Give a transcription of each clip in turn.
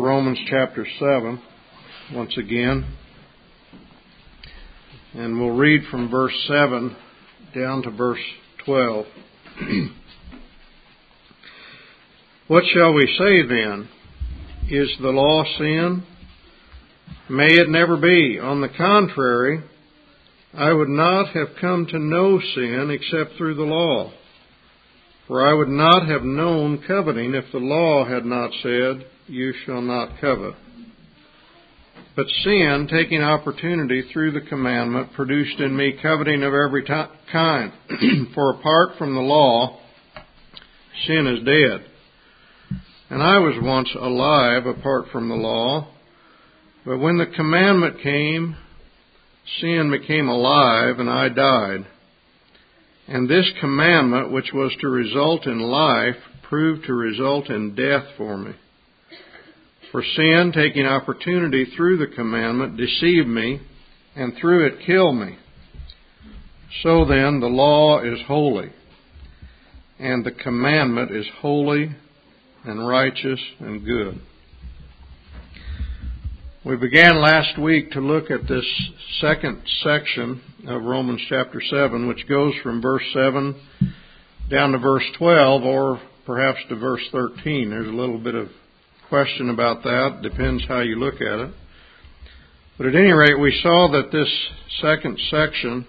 Romans chapter 7 once again. And we'll read from verse 7 down to verse 12. What shall we say then? Is the law sin? May it never be. On the contrary, I would not have come to know sin except through the law. For I would not have known coveting if the law had not said, you shall not covet. But sin, taking opportunity through the commandment, produced in me coveting of every kind. For apart from the law, sin is dead. And I was once alive apart from the law. But when the commandment came, sin became alive and I died. And this commandment, which was to result in life, proved to result in death for me. For sin, taking opportunity through the commandment, deceived me, and through it killed me. So then, the law is holy, and the commandment is holy and righteous and good. We began last week to look at this second section of Romans chapter 7, which goes from verse 7 down to verse 12, or perhaps to verse 13. There's a little bit of question about that. Depends how you look at it. But at any rate, we saw that this second section,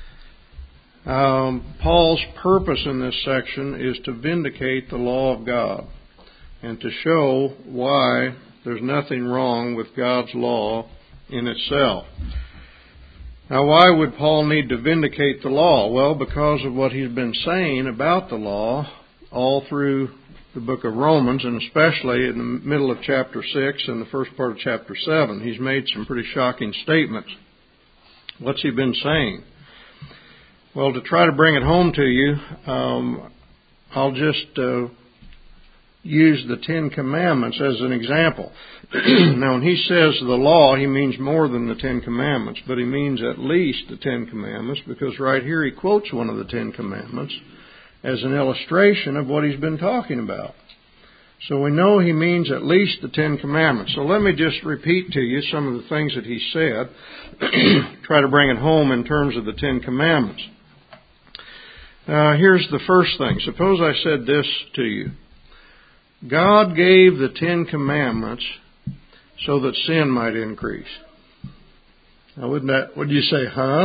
Paul's purpose in this section is to vindicate the law of God and to show why there's nothing wrong with God's law in itself. Now, why would Paul need to vindicate the law? Well, because of what he's been saying about the law all through the book of Romans, and especially in the middle of chapter 6 and the first part of chapter 7. He's made some pretty shocking statements. What's he been saying? Well, to try to bring it home to you, I'll just use the Ten Commandments as an example. Now, when he says the law, he means more than the Ten Commandments, but he means at least the Ten Commandments, because right here he quotes one of the Ten Commandments as an illustration of what he's been talking about. So we know he means at least the Ten Commandments. So let me just repeat to you some of the things that he said, try to bring it home in terms of the Ten Commandments. Here's the first thing. Suppose I said this to you. God gave the Ten Commandments so that sin might increase. Now, wouldn't you say, huh?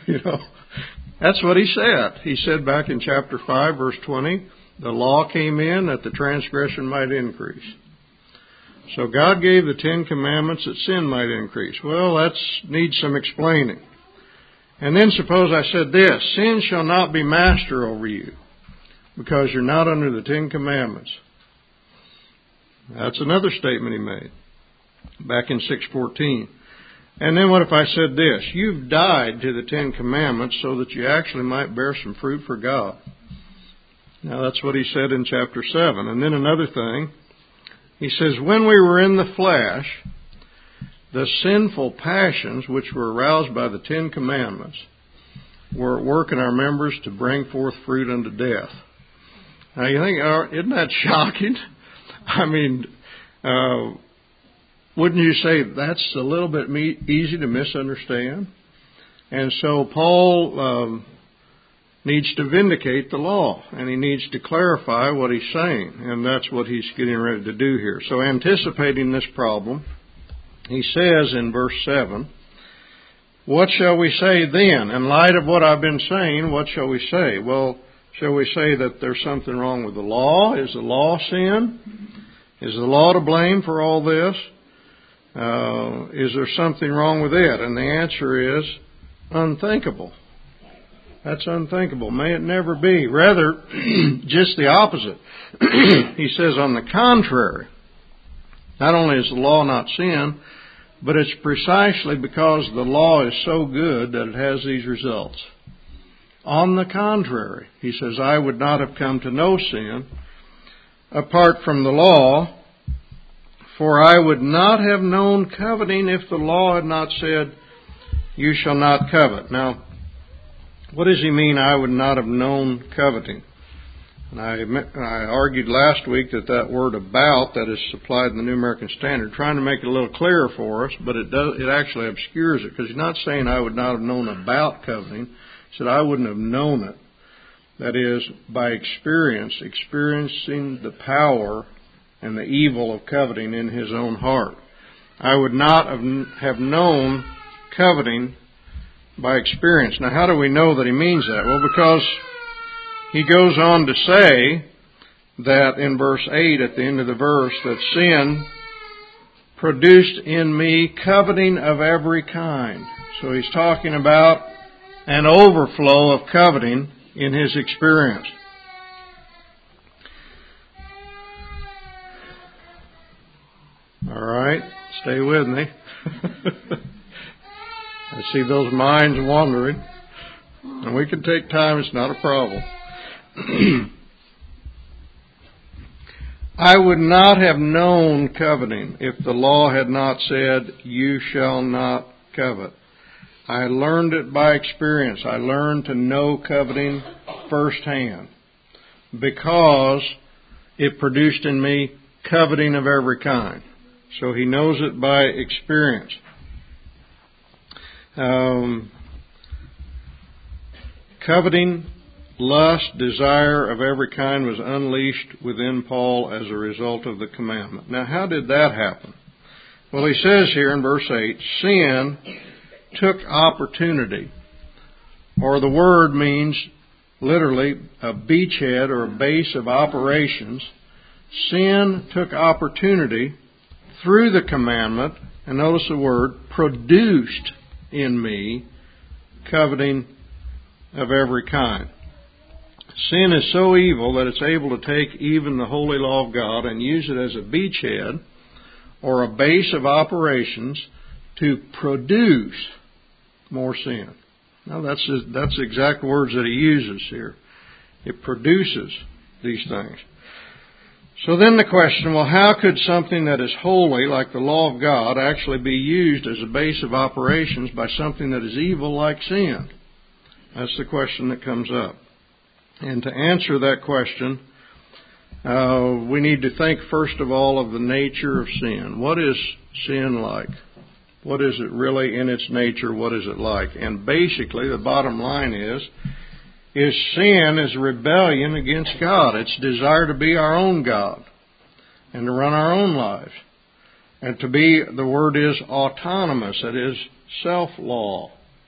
That's what he said. He said back in chapter 5, verse 20, the law came in that the transgression might increase. So God gave the Ten Commandments that sin might increase. Well, that needs some explaining. And then suppose I said this, sin shall not be master over you because you're not under the Ten Commandments. That's another statement he made back in 6:14. And then what if I said this? You've died to the Ten Commandments so that you actually might bear some fruit for God. Now that's what he said in chapter 7. And then another thing, he says, when we were in the flesh, the sinful passions which were aroused by the Ten Commandments were at work in our members to bring forth fruit unto death. Now you think, isn't that shocking? I mean, wouldn't you say that's a little bit easy to misunderstand? And so Paul needs to vindicate the law, and he needs to clarify what he's saying, and that's what he's getting ready to do here. So anticipating this problem, he says in verse 7, what shall we say then? In light of what I've been saying, what shall we say? Well, shall we say that there's something wrong with the law? Is the law sin? Is the law to blame for all this? Is there something wrong with it? And the answer is unthinkable. That's unthinkable. May it never be. Rather, just the opposite. He says, on the contrary, not only is the law not sin, but it's precisely because the law is so good that it has these results. On the contrary, he says, I would not have come to know sin apart from the law, for I would not have known coveting if the law had not said, you shall not covet. Now, what does he mean, I would not have known coveting? And I argued last week that word about that is supplied in the New American Standard, trying to make it a little clearer for us, but it actually obscures it, because he's not saying I would not have known about coveting. He said I wouldn't have known it. That is, by experiencing the power and the evil of coveting in his own heart. I would not have known coveting by experience. Now, how do we know that he means that? Well, because he goes on to say that in verse 8, at the end of the verse, that sin produced in me coveting of every kind. So he's talking about an overflow of coveting in his experience. All right, stay with me. I see those minds wandering. And we can take time, it's not a problem. I would not have known coveting if the law had not said, you shall not covet. I learned it by experience. I learned to know coveting firsthand because it produced in me coveting of every kind. So he knows it by experience. Coveting, lust, desire of every kind was unleashed within Paul as a result of the commandment. Now, how did that happen? Well, he says here in verse 8, sin took opportunity, or the word means literally a beachhead or a base of operations. Sin took opportunity through the commandment, and notice the word, produced in me coveting of every kind. Sin is so evil that it's able to take even the holy law of God and use it as a beachhead or a base of operations to produce more sin. Now that's the exact words that he uses here. It produces these things. So then the question, well, how could something that is holy, like the law of God, actually be used as a base of operations by something that is evil like sin? That's the question that comes up. And to answer that question, we need to think first of all of the nature of sin. What is sin like? What is it really in its nature? What is it like? And basically, the bottom line is sin is rebellion against God. It's desire to be our own God and to run our own lives. And to be, the word is autonomous. It is self-law.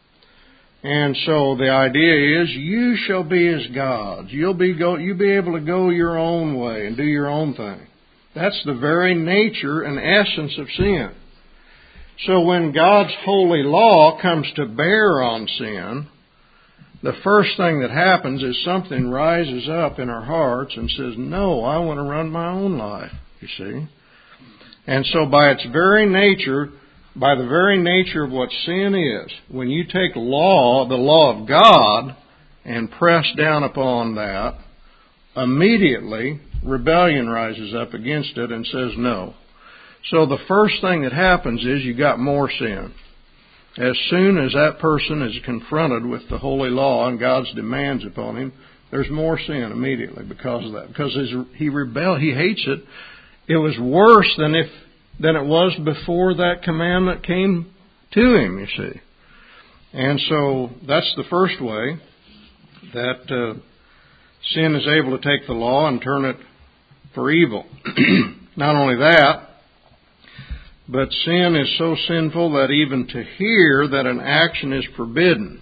And so the idea is, you shall be as gods. You'll be able to go your own way and do your own thing. That's the very nature and essence of sin. So when God's holy law comes to bear on sin, the first thing that happens is something rises up in our hearts and says, no, I want to run my own life, you see. And so by the very nature of what sin is, when you take the law of God, and press down upon that, immediately rebellion rises up against it and says no. So the first thing that happens is you got more sin. As soon as that person is confronted with the holy law and God's demands upon him, there's more sin immediately because of that. Because he rebelled, he hates it. It was worse than it was before that commandment came to him, you see. And so that's the first way that sin is able to take the law and turn it for evil. Not only that, but sin is so sinful that even to hear that an action is forbidden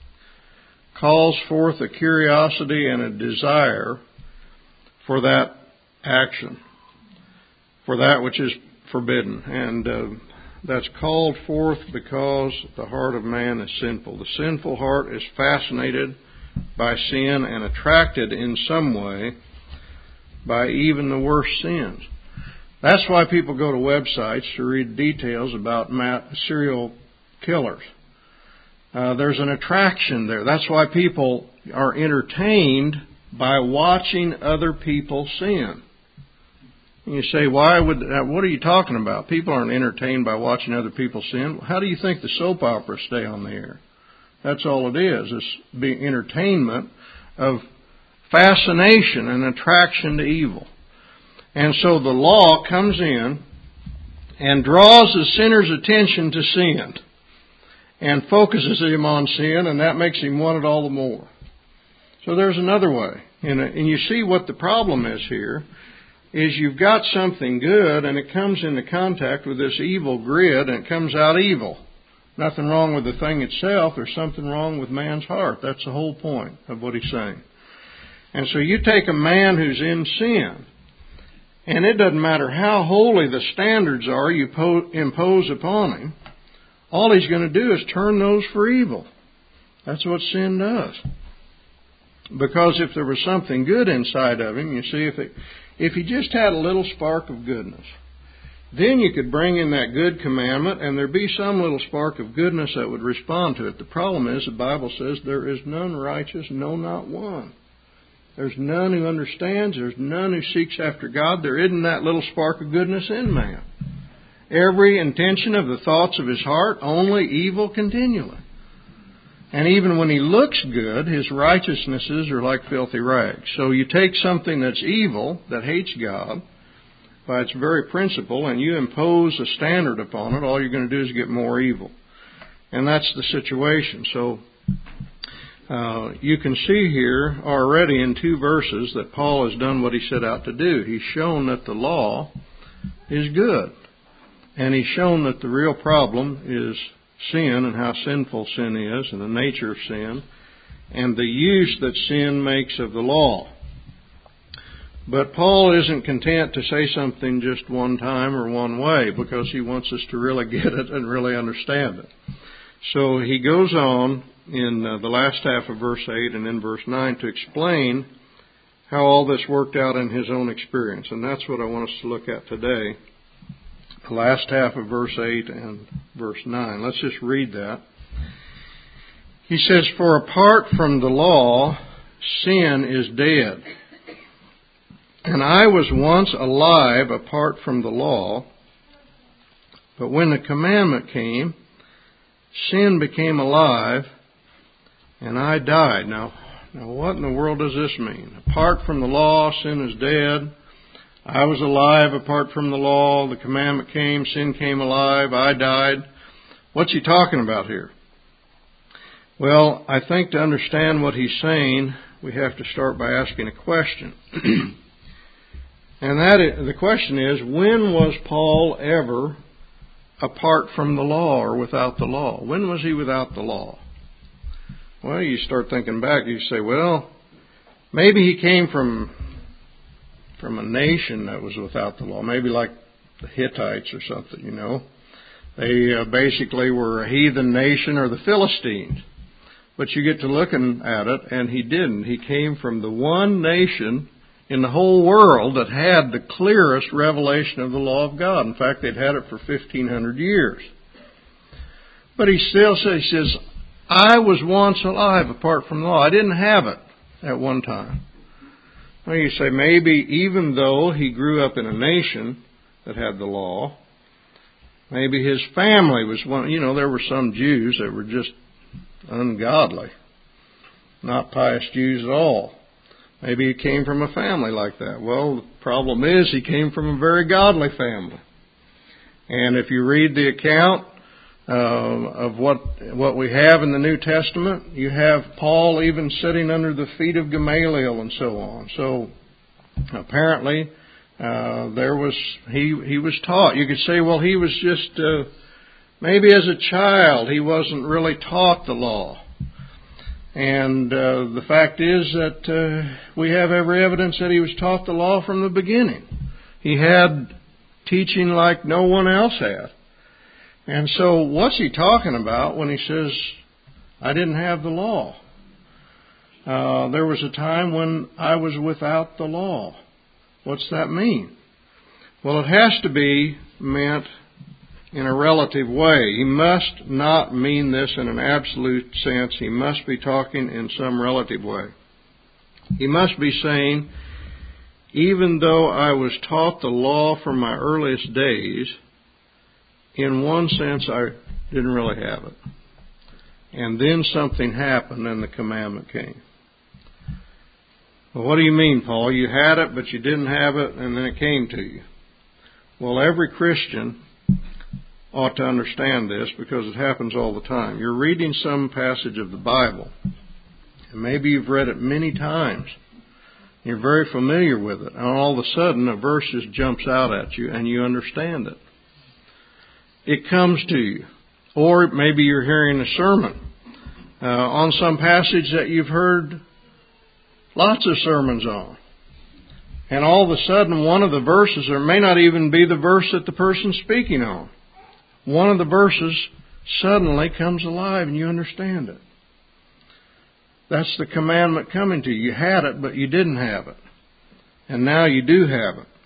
calls forth a curiosity and a desire for that action, for that which is forbidden. And that's called forth because the heart of man is sinful. The sinful heart is fascinated by sin and attracted in some way by even the worst sins. That's why people go to websites to read details about serial killers. There's an attraction there. That's why people are entertained by watching other people sin. And you say, what are you talking about? People aren't entertained by watching other people sin. How do you think the soap operas stay on the air? That's all it is. It's being entertainment of fascination and attraction to evil. And so the law comes in and draws the sinner's attention to sin and focuses him on sin, and that makes him want it all the more. So there's another way. And you see what the problem is here, is you've got something good and it comes into contact with this evil grid and it comes out evil. Nothing wrong with the thing itself. There's something wrong with man's heart. That's the whole point of what he's saying. And so you take a man who's in sin, and it doesn't matter how holy the standards are you impose upon him, all he's going to do is turn those for evil. That's what sin does. Because if there was something good inside of him, you see, if he just had a little spark of goodness, then you could bring in that good commandment and there'd be some little spark of goodness that would respond to it. The problem is the Bible says there is none righteous, no, not one. There's none who understands. There's none who seeks after God. There isn't that little spark of goodness in man. Every intention of the thoughts of his heart, only evil continually. And even when he looks good, his righteousnesses are like filthy rags. So you take something that's evil, that hates God, by its very principle, and you impose a standard upon it, all you're going to do is get more evil. And that's the situation. So you can see here already in 2 verses that Paul has done what he set out to do. He's shown that the law is good. And he's shown that the real problem is sin and how sinful sin is and the nature of sin and the use that sin makes of the law. But Paul isn't content to say something just one time or one way because he wants us to really get it and really understand it. So he goes on in the last half of verse 8 and in verse 9 to explain how all this worked out in his own experience. And that's what I want us to look at today. The last half of verse 8 and verse 9. Let's just read that. He says, "For apart from the law, sin is dead. And I was once alive apart from the law, but when the commandment came, sin became alive, and I died." Now what in the world does this mean? Apart from the law, sin is dead. I was alive apart from the law. The commandment came, sin came alive, I died. What's he talking about here? Well, I think to understand what he's saying, we have to start by asking a question. And the question is, when was Paul ever apart from the law or without the law? When was he without the law? Well, you start thinking back, you say, well, maybe he came from a nation that was without the law, maybe like the Hittites or something, you know. They basically were a heathen nation, or the Philistines. But you get to looking at it, and he didn't. He came from the one nation in the whole world that had the clearest revelation of the law of God. In fact, they'd had it for 1,500 years. But he still says, I was once alive apart from the law. I didn't have it at one time. Well, you say maybe even though he grew up in a nation that had the law, maybe his family was one. You know, there were some Jews that were just ungodly, not pious Jews at all. Maybe he came from a family like that. Well, the problem is he came from a very godly family. And if you read the account of what we have in the New Testament, you have Paul even sitting under the feet of Gamaliel and so on. So apparently he was taught. You could say, well, he was just maybe as a child he wasn't really taught the law. And the fact is that we have every evidence that he was taught the law from the beginning. He had teaching like no one else had. And so what's he talking about when he says, I didn't have the law? There was a time when I was without the law. What's that mean? Well, it has to be meant in a relative way. He must not mean this in an absolute sense. He must be talking in some relative way. He must be saying, even though I was taught the law from my earliest days, in one sense I didn't really have it. And then something happened and the commandment came. Well, what do you mean, Paul? You had it, but you didn't have it, and then it came to you. Well, every Christian ought to understand this because it happens all the time. You're reading some passage of the Bible, and maybe you've read it many times. You're very familiar with it, and all of a sudden a verse just jumps out at you, and you understand it. It comes to you. Or maybe you're hearing a sermon on some passage that you've heard lots of sermons on. And all of a sudden, one of the verses, or it may not even be the verse that the person's speaking on, one of the verses suddenly comes alive and you understand it. That's the commandment coming to you. You had it, but you didn't have it. And now you do have it.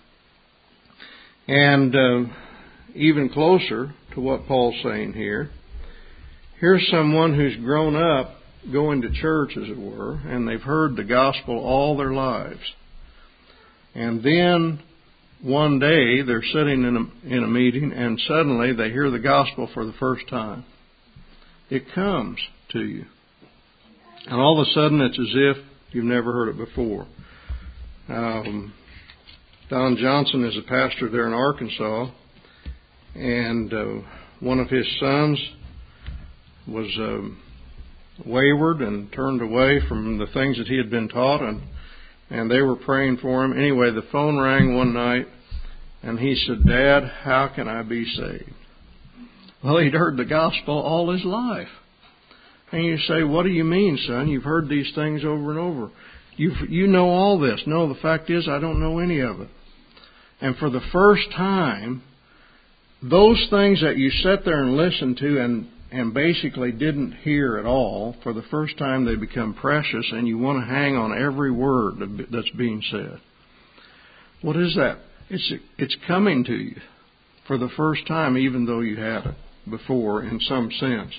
And even closer to what Paul's saying here, here's someone who's grown up going to church, as it were, and they've heard the gospel all their lives. And then one day they're sitting in a meeting and suddenly they hear the gospel for the first time. It comes to you. And all of a sudden it's as if you've never heard it before. Don Johnson is a pastor there in Arkansas, and one of his sons was wayward and turned away from the things that he had been taught, and they were praying for him. Anyway, the phone rang one night, and he said, "Dad, how can I be saved?" Well, he'd heard the gospel all his life. And you say, "What do you mean, son? You've heard these things over and over. You know all this." No, the fact is, I don't know any of it. And for the first time, those things that you sat there and listened to and basically didn't hear at all, for the first time they become precious and you want to hang on every word that's being said. What is that? It's coming to you for the first time, even though you had it before in some sense.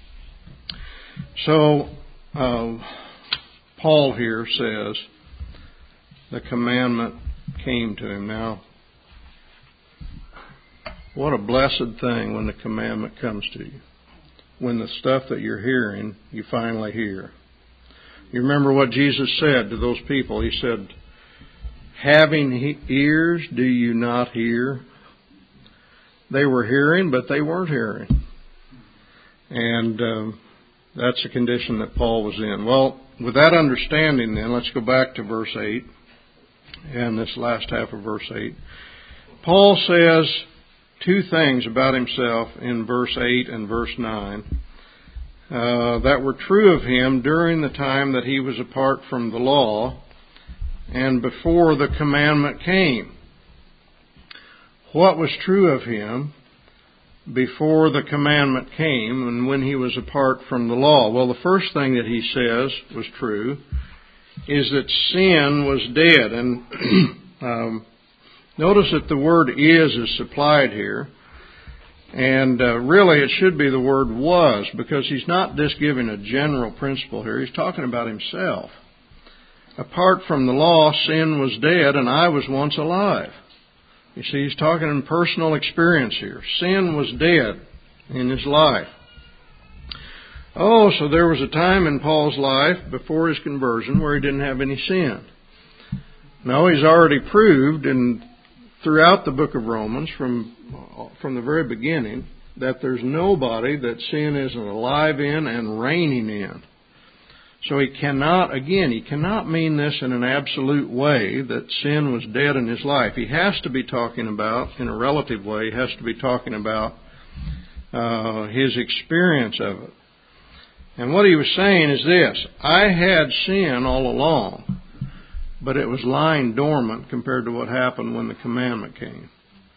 So, Paul here says the commandment came to him. Now, what a blessed thing when the commandment comes to you. When the stuff that you're hearing, you finally hear. You remember what Jesus said to those people. He said, "Having ears, do you not hear?" They were hearing, but they weren't hearing. And that's the condition that Paul was in. Well, with that understanding then, let's go back to verse 8, and this last half of verse 8. Paul says two things about himself in verse 8 and verse 9 that were true of him during the time that he was apart from the law and before the commandment came. What was true of him before the commandment came and when he was apart from the law? Well, the first thing that he says was true is that sin was dead. And notice that the word is supplied here. And really it should be the word was, because he's not just giving a general principle here. He's talking about himself. Apart from the law, sin was dead, and I was once alive. You see, he's talking in personal experience here. Sin was dead in his life. Oh, so there was a time in Paul's life before his conversion where he didn't have any sin. No, he's already proved throughout the book of Romans from the very beginning that there's nobody that sin isn't alive in and reigning in. So he cannot mean this in an absolute way, that sin was dead in his life. He has to be talking about, in a relative way, he has to be talking about his experience of it. And what he was saying is this: I had sin all along, but it was lying dormant compared to what happened when the commandment came.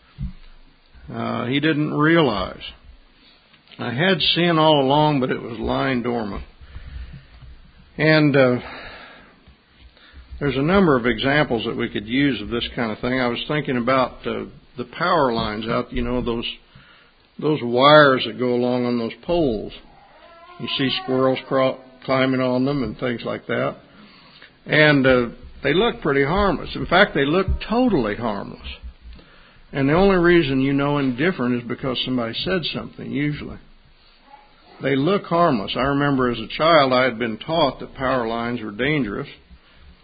He didn't realize. I had sin all along, but it was lying dormant. And there's a number of examples that we could use of this kind of thing. I was thinking about the power lines out, those wires that go along on those poles. You see squirrels climbing on them and things like that. And they look pretty harmless. In fact, they look totally harmless. And the only reason you know any different is because somebody said something, usually. They look harmless. I remember as a child I had been taught that power lines were dangerous.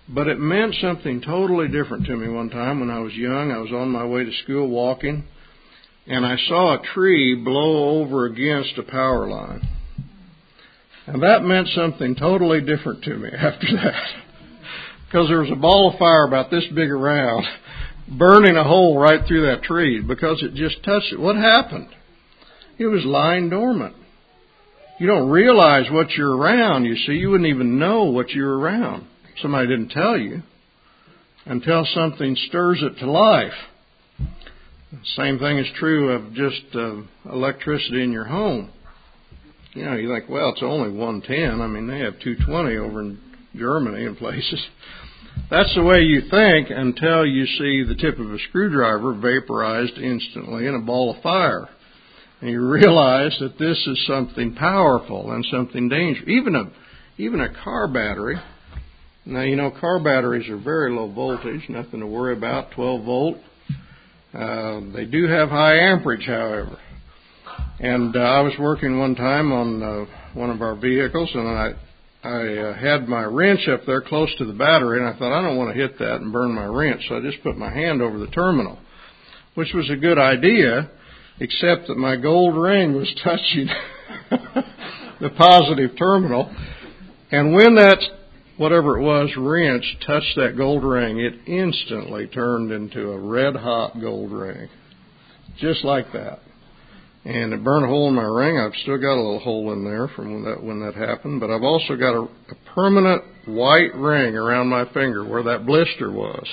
But it meant something totally different to me one time when I was young. I was on my way to school walking, and I saw a tree blow over against a power line. And that meant something totally different to me after that. Because there was a ball of fire about this big around, burning a hole right through that tree because it just touched it. What happened? It was lying dormant. You don't realize what you're around, you see. You wouldn't even know what you're around. Somebody didn't tell you until something stirs it to life. Same thing is true of just electricity in your home. You know, you think, well, it's only 110. I mean, they have 220 over in Germany and places. That's the way you think until you see the tip of a screwdriver vaporized instantly in a ball of fire. And you realize that this is something powerful and something dangerous. Even a car battery. Now, you know, car batteries are very low voltage, nothing to worry about, 12 volt. They do have high amperage, however. And I was working one time on one of our vehicles, and I had my wrench up there close to the battery, and I thought, I don't want to hit that and burn my wrench, so I just put my hand over the terminal, which was a good idea, except that my gold ring was touching the positive terminal. And when that, whatever it was, wrench touched that gold ring, it instantly turned into a red-hot gold ring, just like that. And it burned a hole in my ring. I've still got a little hole in there from when that happened. But I've also got a permanent white ring around my finger where that blister was.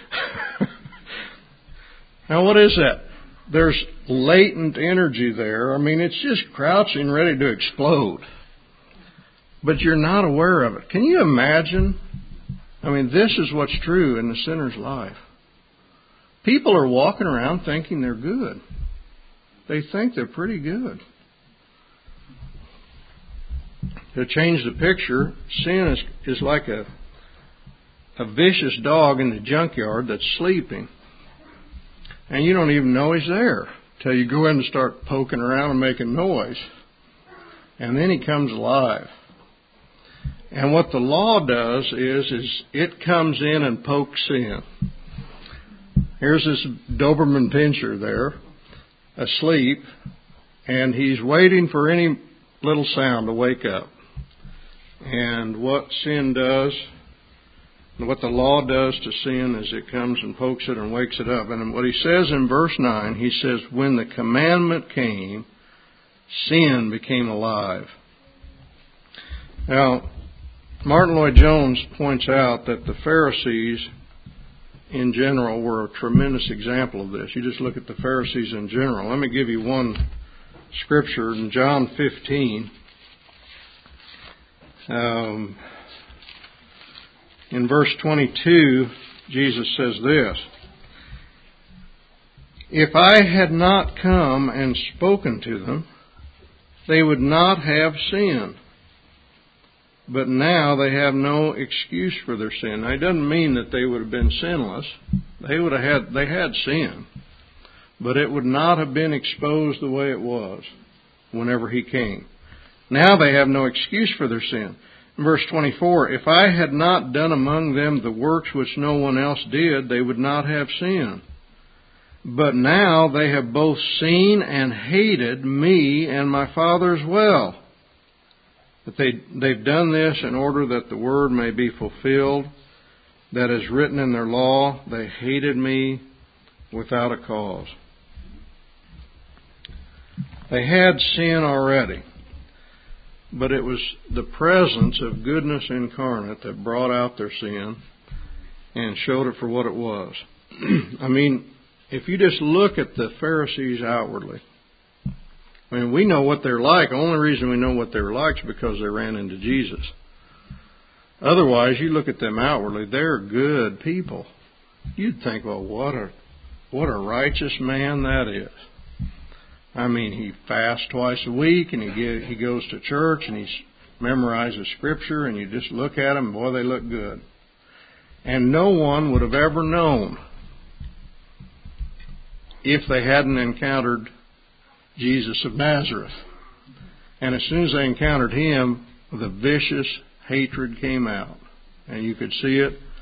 Now, what is that? There's latent energy there. I mean, it's just crouching, ready to explode. But you're not aware of it. Can you imagine? I mean, this is what's true in the sinner's life. People are walking around thinking they're good. They think they're pretty good. To change the picture, sin is like a vicious dog in the junkyard that's sleeping. And you don't even know he's there till you go in and start poking around and making noise. And then he comes alive. And what the law does is it comes in and pokes sin. Here's this Doberman Pinscher there, asleep, and he's waiting for any little sound to wake up. And what sin does, what the law does to sin is it comes and pokes it and wakes it up. And what he says in verse 9, he says, when the commandment came, sin became alive. Now, Martin Lloyd-Jones points out that the Pharisees in general were a tremendous example of this. You just look at the Pharisees in general. Let me give you one scripture in John 15. In verse 22, Jesus says this, if I had not come and spoken to them, they would not have sinned. But now they have no excuse for their sin. Now, it doesn't mean that they would have been sinless. They had sin. But it would not have been exposed the way it was whenever he came. Now they have no excuse for their sin. In verse 24, if I had not done among them the works which no one else did, they would not have sinned. But now they have both seen and hated me and my Father as well. But they've done this in order that the word may be fulfilled, that is written in their law, they hated me without a cause. They had sin already, but it was the presence of goodness incarnate that brought out their sin and showed it for what it was. I mean, if you just look at the Pharisees outwardly, I mean, we know what they're like. The only reason we know what they're like is because they ran into Jesus. Otherwise, you look at them outwardly, they're good people. You'd think, well, what a righteous man that is. I mean, he fasts twice a week, and he goes to church, and he memorizes Scripture, and you just look at them, and boy, they look good. And no one would have ever known if they hadn't encountered Jesus of Nazareth. And as soon as they encountered him, the vicious hatred came out. And you could see it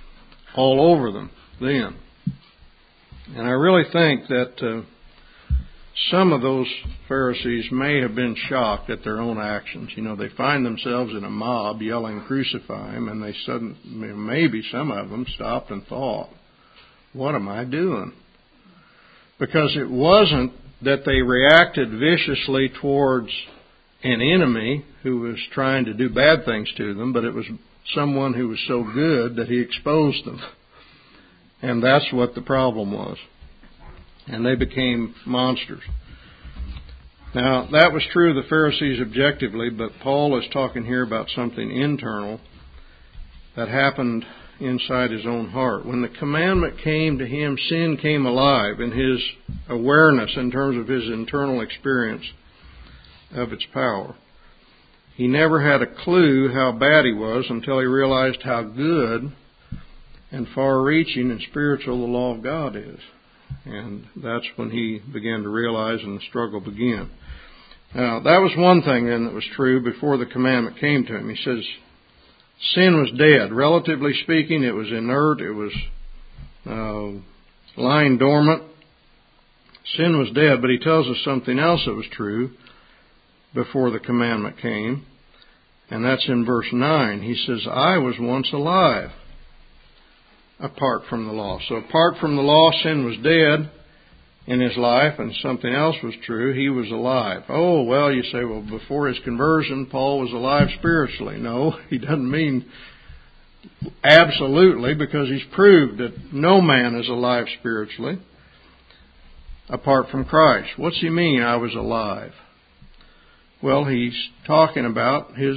all over them then. And I really think that some of those Pharisees may have been shocked at their own actions. You know, they find themselves in a mob yelling, "Crucify him," and maybe some of them stopped and thought, "What am I doing?" Because it wasn't that they reacted viciously towards an enemy who was trying to do bad things to them, but it was someone who was so good that he exposed them. And that's what the problem was. And they became monsters. Now, that was true of the Pharisees objectively, but Paul is talking here about something internal that happened inside his own heart. When the commandment came to him, sin came alive in his awareness in terms of his internal experience of its power. He never had a clue how bad he was until he realized how good and far-reaching and spiritual the law of God is. And that's when he began to realize and the struggle began. Now, that was one thing then that was true before the commandment came to him. He says, sin was dead. Relatively speaking, it was inert. It was lying dormant. Sin was dead, but he tells us something else that was true before the commandment came, and that's in verse 9. He says, I was once alive apart from the law. So apart from the law, sin was dead in his life, and something else was true. He was alive. Oh, well, you say, well, before his conversion, Paul was alive spiritually. No, he doesn't mean absolutely, because he's proved that no man is alive spiritually apart from Christ. What's he mean, I was alive? Well, he's talking about his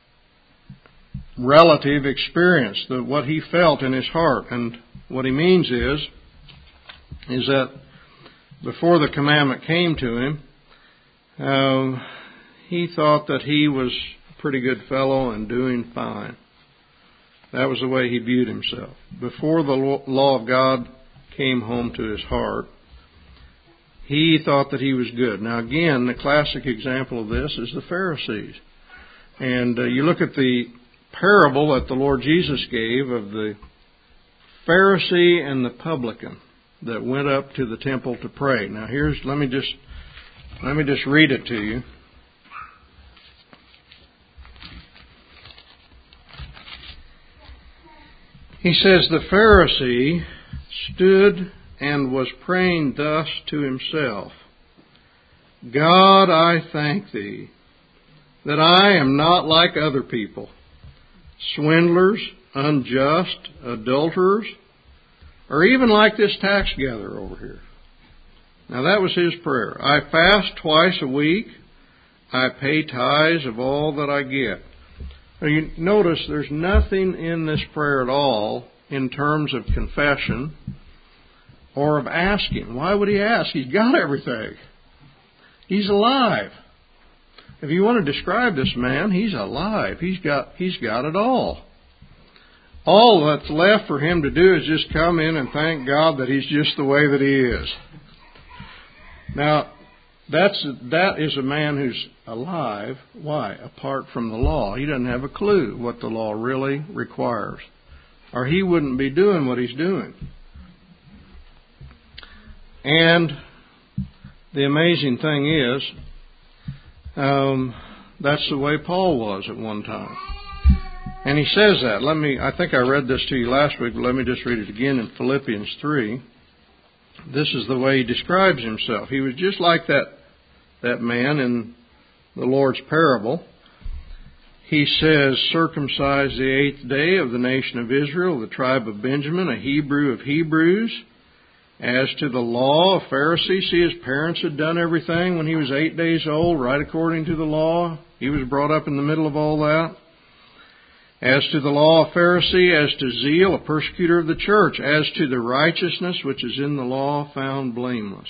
relative experience, what he felt in his heart. And what he means is that before the commandment came to him, he thought that he was a pretty good fellow and doing fine. That was the way he viewed himself. Before the law of God came home to his heart, he thought that he was good. Now again, the classic example of this is the Pharisees. And you look at the parable that the Lord Jesus gave of the Pharisee and the publican that went up to the temple to pray. Now let me just read it to you. He says, the Pharisee stood and was praying thus to himself, God, I thank thee that I am not like other people, swindlers, unjust, adulterers, or even like this tax gatherer over here. Now that was his prayer. I fast twice a week. I pay tithes of all that I get. Now you notice there's nothing in this prayer at all in terms of confession or of asking. Why would he ask? He's got everything. He's alive. If you want to describe this man, he's alive. He's got it all. All that's left for him to do is just come in and thank God that he's just the way that he is. Now, that is a man who's alive. Why? Apart from the law. He doesn't have a clue what the law really requires, or he wouldn't be doing what he's doing. And the amazing thing is, that's the way Paul was at one time. And he says that. I think I read this to you last week, but let me just read it again in Philippians 3. This is the way he describes himself. He was just like that man in the Lord's parable. He says, circumcised the 8th day of the nation of Israel, the tribe of Benjamin, a Hebrew of Hebrews. As to the law, a Pharisee. See, his parents had done everything when he was 8 days old, right according to the law. He was brought up in the middle of all that. As to the law, a Pharisee. As to zeal, a persecutor of the church. As to the righteousness which is in the law, found blameless.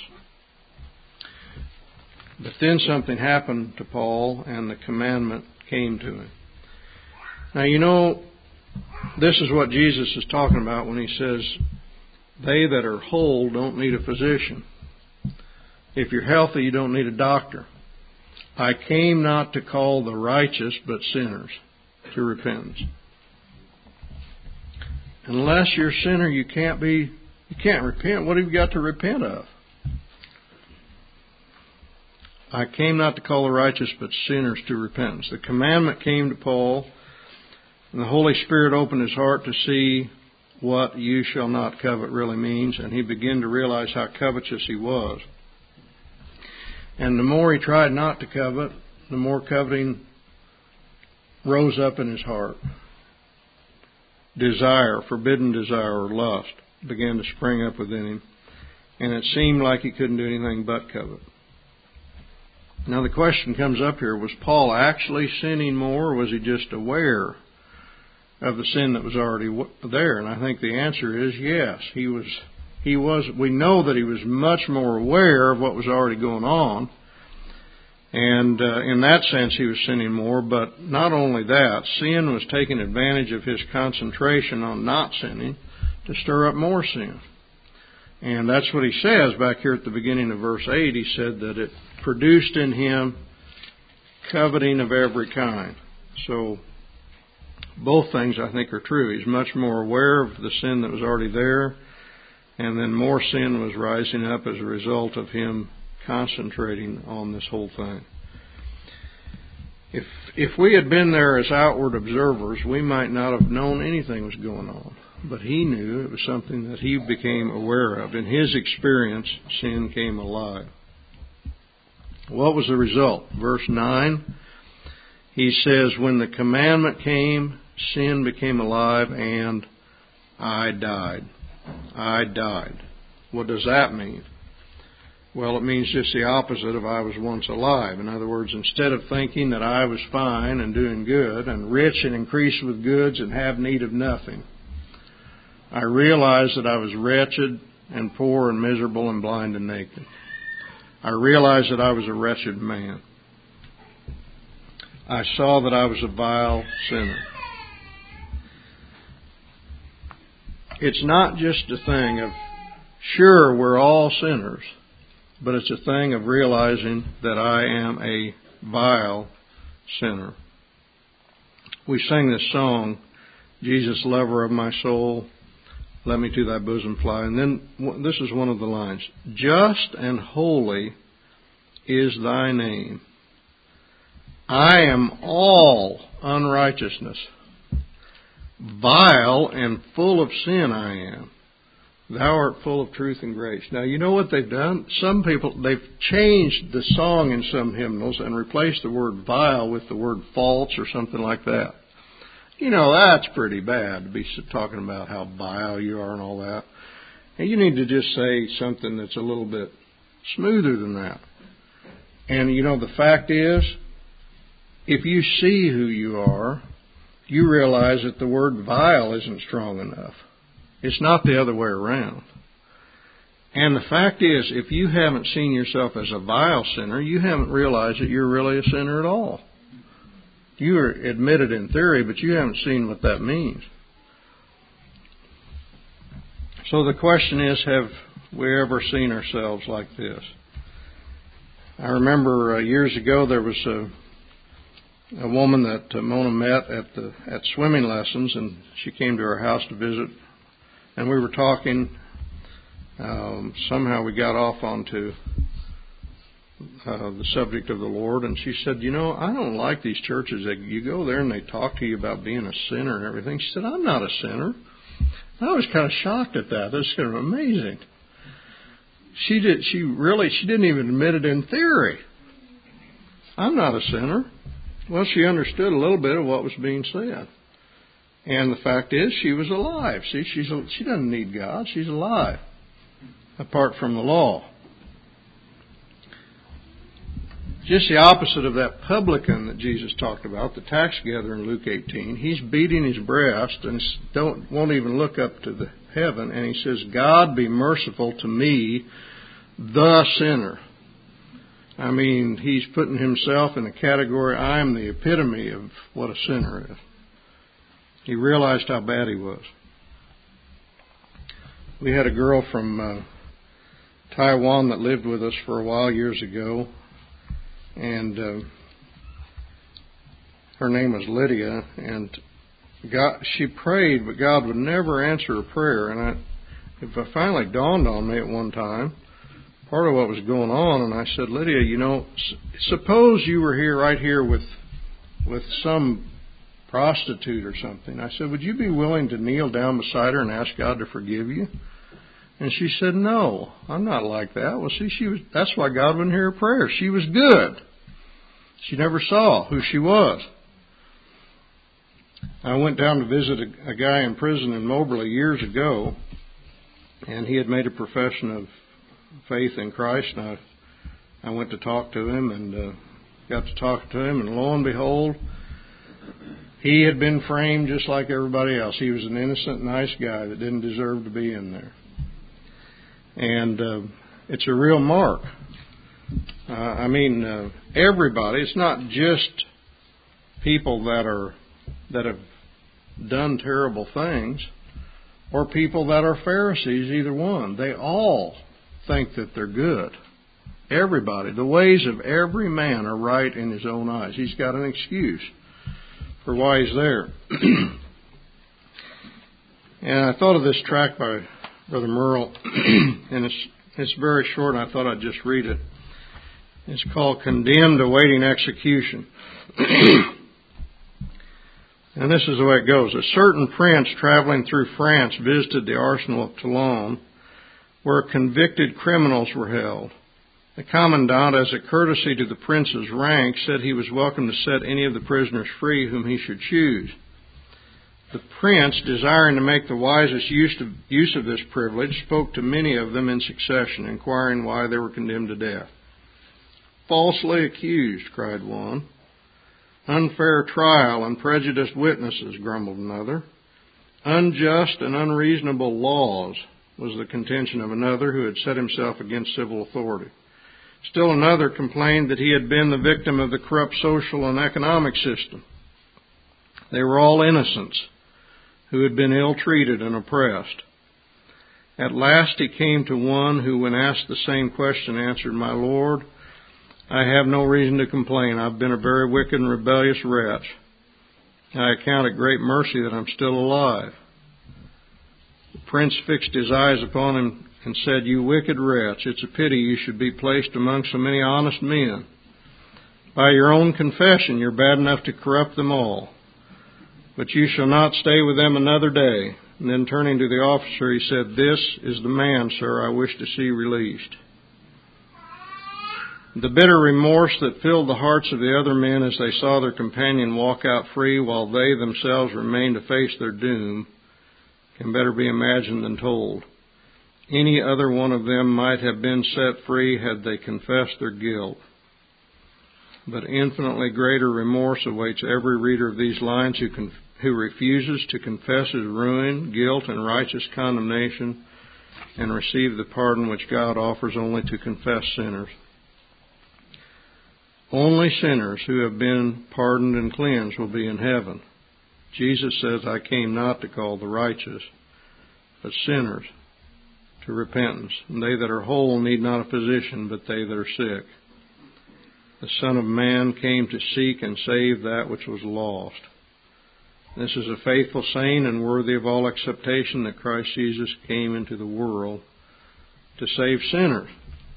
But then something happened to Paul, and the commandment came to him. Now, you know, this is what Jesus is talking about when he says, they that are whole don't need a physician. If you're healthy, you don't need a doctor. I came not to call the righteous, but sinners to repentance. Unless you're a sinner, you can't repent. What have you got to repent of? I came not to call the righteous, but sinners to repentance. The commandment came to Paul, and the Holy Spirit opened his heart to see what "you shall not covet" really means, and he began to realize how covetous he was. And the more he tried not to covet, the more coveting rose up in his heart. Desire, forbidden desire or lust, began to spring up within him, and it seemed like he couldn't do anything but covet. Now the question comes up here, was Paul actually sinning more, or was he just aware of the sin that was already there? And I think the answer is yes. He was. We know that he was much more aware of what was already going on, and in that sense he was sinning more. But not only that, sin was taking advantage of his concentration on not sinning to stir up more sin. And that's what he says back here at the beginning of verse 8. He said that it produced in him coveting of every kind. So both things I think are true. He's much more aware of the sin that was already there, and then more sin was rising up as a result of him concentrating on this whole thing. If we had been there as outward observers, we might not have known anything was going on. But he knew it was something that he became aware of. In his experience, sin came alive. What was the result? Verse 9, he says, when the commandment came, sin became alive, and I died. I died. What does that mean? Well, it means just the opposite of I was once alive. In other words, instead of thinking that I was fine and doing good and rich and increased with goods and have need of nothing, I realized that I was wretched and poor and miserable and blind and naked. I realized that I was a wretched man. I saw that I was a vile sinner. It's not just a thing of, sure, we're all sinners, but it's a thing of realizing that I am a vile sinner. We sang this song, Jesus, lover of my soul, let me to thy bosom fly. And then this is one of the lines. Just and holy is thy name. I am all unrighteousness. Vile and full of sin I am. Thou art full of truth and grace. Now, you know what they've done? Some people, they've changed the song in some hymnals and replaced the word vile with the word false or something like that. You know, that's pretty bad to be talking about how vile you are and all that. And you need to just say something that's a little bit smoother than that. And, you know, the fact is, if you see who you are, you realize that the word vile isn't strong enough. It's not the other way around. And the fact is, if you haven't seen yourself as a vile sinner, you haven't realized that you're really a sinner at all. You are admitted in theory, but you haven't seen what that means. So the question is, have we ever seen ourselves like this? I remember years ago there was a woman that Mona met at swimming lessons, and she came to our house to visit, and we were talking. Somehow we got off onto the subject of the Lord, and she said, you know, I don't like these churches that you go there and they talk to you about being a sinner and everything. She said, I'm not a sinner. I was kind of shocked at that. That's kind of amazing. She didn't even admit it in theory. I'm not a sinner. Well, she understood a little bit of what was being said. And the fact is, she was alive. See, she doesn't need God. She's alive, apart from the law. Just the opposite of that publican that Jesus talked about, the tax gatherer in Luke 18. He's beating his breast and won't even look up to the heaven. And he says, God, be merciful to me, the sinner. I mean, he's putting himself in a category, I am the epitome of what a sinner is. He realized how bad he was. We had a girl from Taiwan that lived with us for a while years ago. And her name was Lydia, and she prayed, but God would never answer her prayer. And it finally dawned on me at one time, part of what was going on, and I said, Lydia, suppose you were here, right here with some prostitute or something. I said, would you be willing to kneel down beside her and ask God to forgive you? And she said, no, I'm not like that. Well, see, that's why God wouldn't hear her prayer. She was good. She never saw who she was. I went down to visit a guy in prison in Moberly years ago, and he had made a profession of faith in Christ, and I went to talk to him and got to talk to him, and lo and behold, he had been framed just like everybody else. He was an innocent, nice guy that didn't deserve to be in there. And it's a real mark. Everybody, it's not just people that have done terrible things or people that are Pharisees, either one. They all think that they're good. Everybody. The ways of every man are right in his own eyes. He's got an excuse for why he's there. And I thought of this tract by Brother Merle, and it's very short, and I thought I'd just read it. It's called Condemned Awaiting Execution. And this is the way it goes. A certain prince traveling through France visited the arsenal of Toulon, where convicted criminals were held. The commandant, as a courtesy to the prince's rank, said he was welcome to set any of the prisoners free whom he should choose. The prince, desiring to make the wisest use of this privilege, spoke to many of them in succession, inquiring why they were condemned to death. Falsely accused, cried one. Unfair trial and prejudiced witnesses, grumbled another. Unjust and unreasonable laws, was the contention of another who had set himself against civil authority. Still another complained that he had been the victim of the corrupt social and economic system. They were all innocents who had been ill-treated and oppressed. At last he came to one who, when asked the same question, answered, My Lord, I have no reason to complain. I've been a very wicked and rebellious wretch. I account it great mercy that I'm still alive. The prince fixed his eyes upon him and said, You wicked wretch, it's a pity you should be placed among so many honest men. By your own confession, you're bad enough to corrupt them all. But you shall not stay with them another day. And then turning to the officer, he said, This is the man, sir, I wish to see released. The bitter remorse that filled the hearts of the other men as they saw their companion walk out free while they themselves remained to face their doom can better be imagined than told. Any other one of them might have been set free had they confessed their guilt. But infinitely greater remorse awaits every reader of these lines who refuses to confess his ruin, guilt, and righteous condemnation and receive the pardon which God offers only to confessed sinners. Only sinners who have been pardoned and cleansed will be in heaven. Jesus says, I came not to call the righteous, but sinners to repentance. And they that are whole need not a physician, but they that are sick. The Son of Man came to seek and save that which was lost. This is a faithful saying and worthy of all acceptation that Christ Jesus came into the world to save sinners.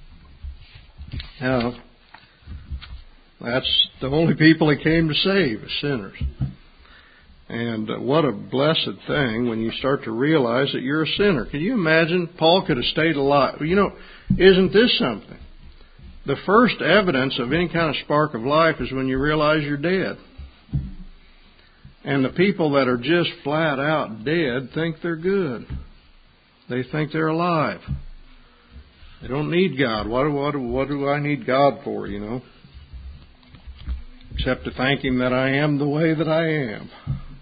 Now, that's the only people He came to save, is sinners. And what a blessed thing when you start to realize that you're a sinner. Can you imagine? Paul could have stayed alive. Isn't this something? The first evidence of any kind of spark of life is when you realize you're dead. And the people that are just flat out dead think they're good. They think they're alive. They don't need God. What do I need God for, Except to thank Him that I am the way that I am.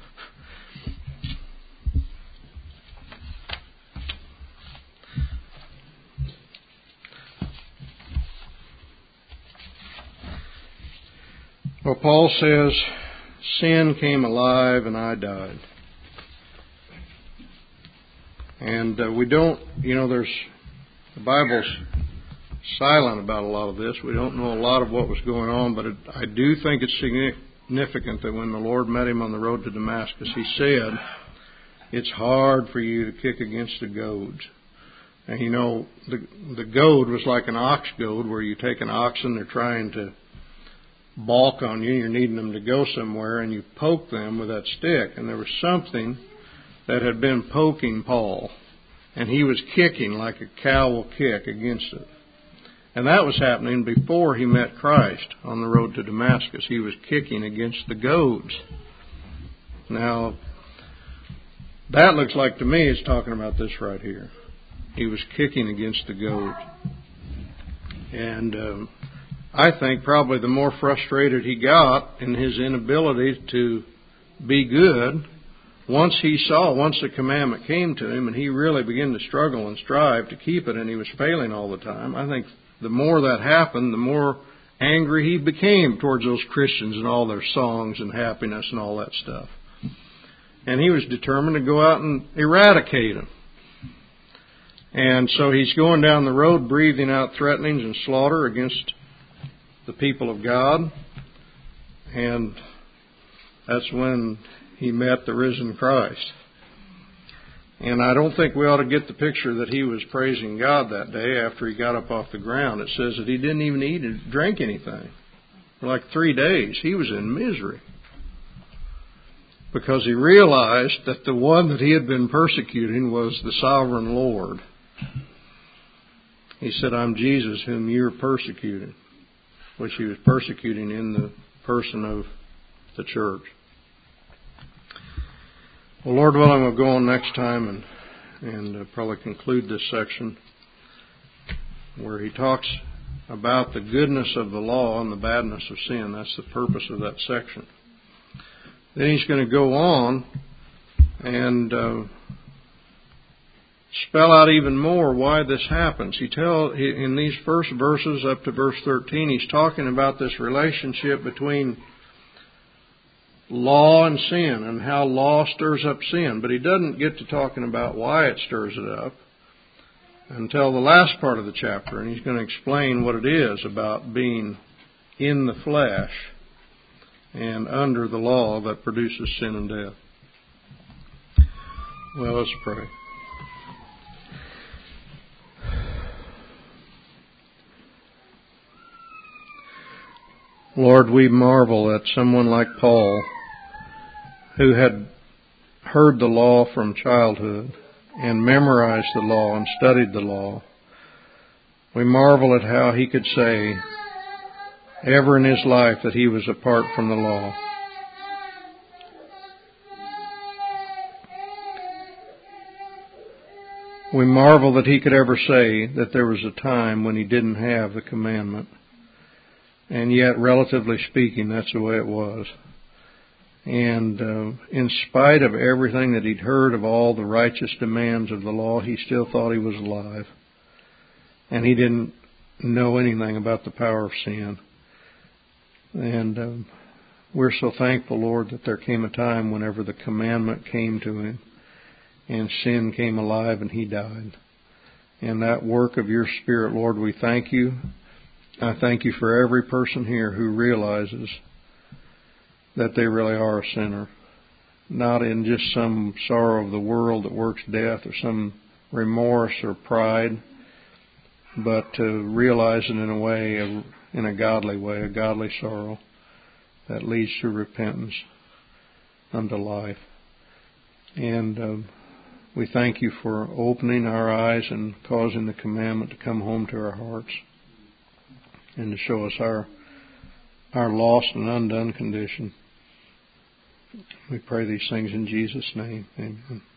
Well, Paul says, sin came alive and I died. And we don't, the Bible's silent about a lot of this. We don't know a lot of what was going on, but I do think it's significant that when the Lord met him on the road to Damascus, he said, "It's hard for you to kick against the goads." And you know, the goad was like an ox goad, where you take an oxen, they're trying to balk on you, you're needing them to go somewhere, and you poke them with that stick. And there was something that had been poking Paul, and he was kicking like a cow will kick against it. And that was happening before he met Christ on the road to Damascus. He was kicking against the goads. Now, that looks like to me it's talking about this right here. He was kicking against the goads. And I think probably the more frustrated he got in his inability to be good, once the commandment came to him and he really began to struggle and strive to keep it, and he was failing all the time, I think the more that happened, the more angry he became towards those Christians and all their songs and happiness and all that stuff. And he was determined to go out and eradicate them. And so he's going down the road breathing out threatenings and slaughter against the people of God. And that's when he met the risen Christ. And I don't think we ought to get the picture that he was praising God that day after he got up off the ground. It says that he didn't even eat or drink anything. For like 3 days, he was in misery. Because he realized that the one that he had been persecuting was the sovereign Lord. He said, "I'm Jesus whom you're persecuting," which he was persecuting in the person of the church. Well, Lord willing, we'll go on next time and probably conclude this section where he talks about the goodness of the law and the badness of sin. That's the purpose of that section. Then he's going to go on and spell out even more why this happens. In these first verses up to verse 13, he's talking about this relationship between law and sin and how law stirs up sin. But he doesn't get to talking about why it stirs it up until the last part of the chapter. And he's going to explain what it is about being in the flesh and under the law that produces sin and death. Well, let's pray. Lord, we marvel at someone like Paul, who had heard the law from childhood and memorized the law and studied the law. We marvel at how he could say ever in his life that he was apart from the law. We marvel that he could ever say that there was a time when he didn't have the commandment. And yet, relatively speaking, that's the way it was. And in spite of everything that he'd heard of all the righteous demands of the law, he still thought he was alive. And he didn't know anything about the power of sin. And we're so thankful, Lord, that there came a time whenever the commandment came to him and sin came alive and he died. And that work of your Spirit, Lord, we thank you. I thank you for every person here who realizes that they really are a sinner. Not in just some sorrow of the world that works death or some remorse or pride, but to realize it in a way, in a godly way, a godly sorrow that leads to repentance unto life. And we thank you for opening our eyes and causing the commandment to come home to our hearts and to show us our lost and undone condition. We pray these things in Jesus' name. Amen.